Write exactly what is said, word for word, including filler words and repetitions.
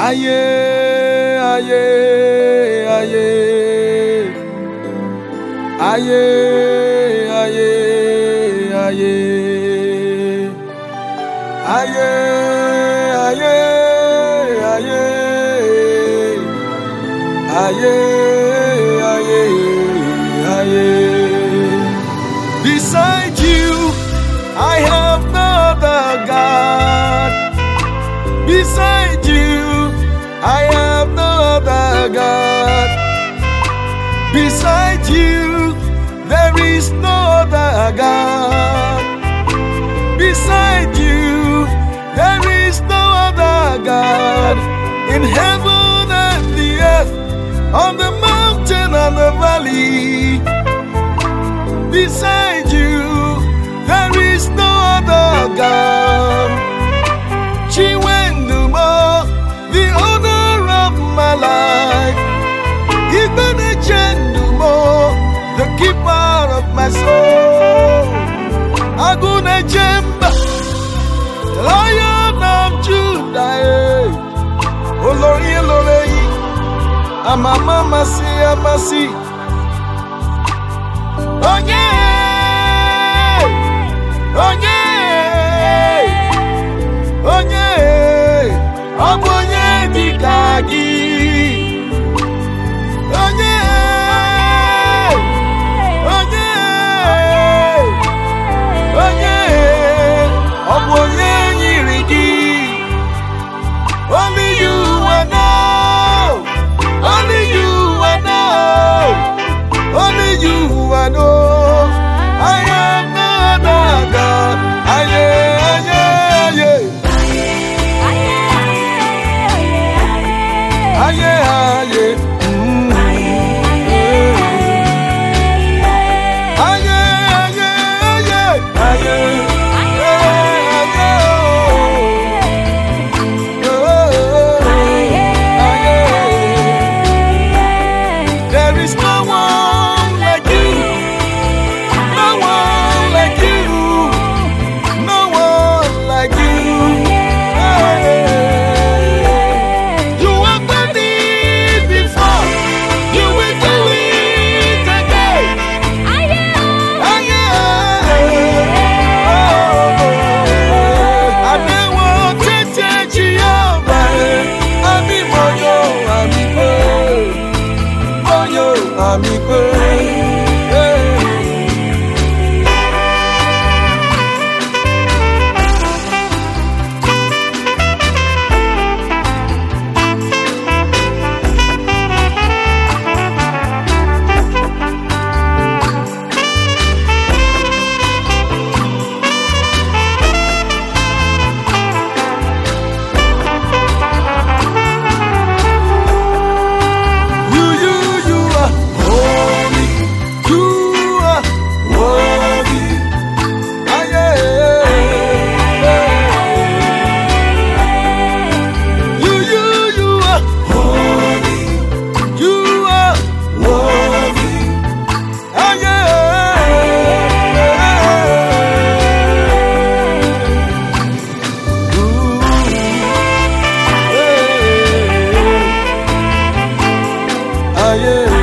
Ayé, ayé, ayé, ayé, ayé, ayé, ayé, ayé, ayé, ayé, ayé, ayé. Beside you, I have no other God. Beside you, I have no other God. Beside you, there is no other God. Beside you, there is no other God. In heaven and the earth, on the mountain and the valley. Beside you, there is no other God. Chiwendumo, the owner of my life. Igbenechendumo, the keeper of my soul. Agunechemba, Lion of Judah. Olori Olori, Amama Masi Amasi. Onye, Onye, Onye, Onye dikagi. Onye, Onye, Onye, Onye nyirigi. Only you I know, only you I know, only you I know. I am not a God. Aye, aye, aye, aye, aye, mm. Aye, aye, aye, aye. Yeah.